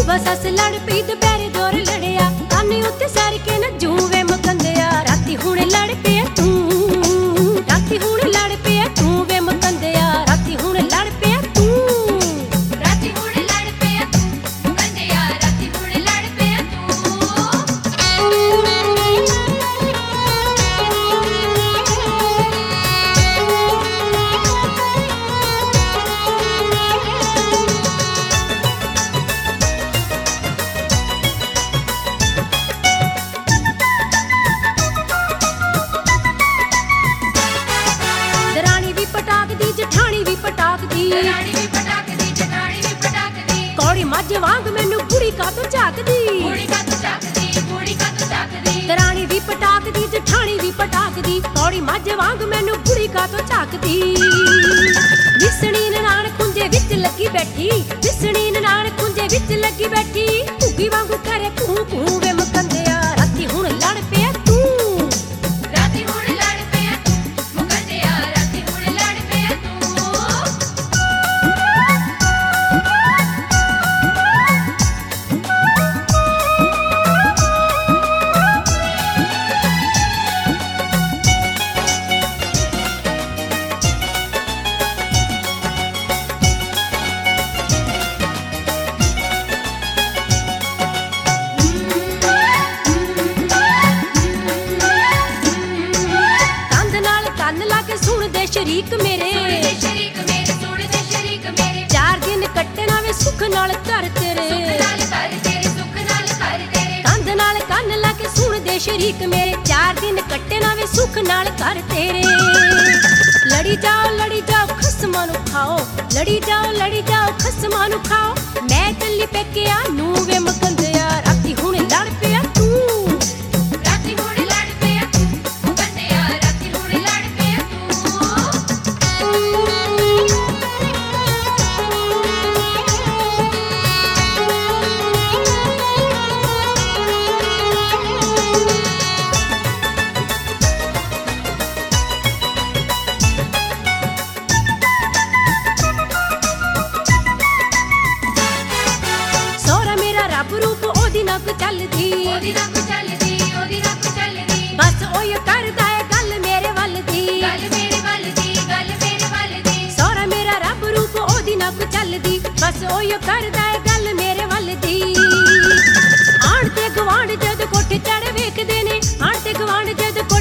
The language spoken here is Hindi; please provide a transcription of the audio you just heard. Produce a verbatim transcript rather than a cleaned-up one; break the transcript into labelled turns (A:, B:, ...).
A: सस लड़ पई दुपहरे दौर लड़िया कानी उत्ते सर के न जूवे मकंदिया राती हुण लड़ पिया तू राती हुण लड़ पिया तू वे मकंदिया राती हुण लड़ पिया तू
B: राती हुण लड़ पिया तू मकंदिया राती हुण लड़ पिया
A: जठानी भी पटाक दी
B: दरानी भी पटाक दी जठानी भी पटाक दी
A: कौड़ी मझ वांग मैनू कुड़ी का तो झाक दी
B: कुड़ी का तो झाक दी कुड़ी का तो झाक दी
A: दरानी भी पटाक दी जठानी भी पटाक दी कौड़ी मझ वांग मैनू कुड़ी का तो झाक दी विसणी ननाण खुंजे विच लगी बैठी विसणी ननाण खुंजे विच लगी बैठी भुगी वांगू करे कू कू वे मकंदिया राती हुण लड़ पिया तू
B: राती हुण लड़ पिया तू मकंदिया राती हुण लड़ पिया तू
A: शरीक मेरे
B: सुन दे शरीक मेरे सुन दे शरीक मेरे
A: चार दिन कट्टना वे सुख नाल कर तेरे
B: सुख नाल कर तेरे सुख नाल कर तेरे
A: कंध नाल कन्न ला के सुन दे शरीक मेरे चार दिन कट्टना वे सुख नाल कर तेरे लड़ी जाओ लड़ी जाओ खसमां नू खाओ लड़ी जाओ लड़ी जाओ खसमां नू खाओ मैं चली पेकिया नू वे मकंदिया राती हुण लड़ पिया तू
B: राती हुण लड़ पिया तू मकंदिया राती हुण लड़ पिया चलदी
A: ओदी रब
B: चलदी ओदी रब चलदी
A: बस ओय करदा है गल मेरे वल दी
B: गल मेरे वल दी गल मेरे वल दी
A: सोहरा मेरा रब रूप ओदी नक चलदी बस ओय करदा है गल मेरे वल दी आण ते गवांड जद कोठे चढ़ वेखदे ने आण ते गवांड जद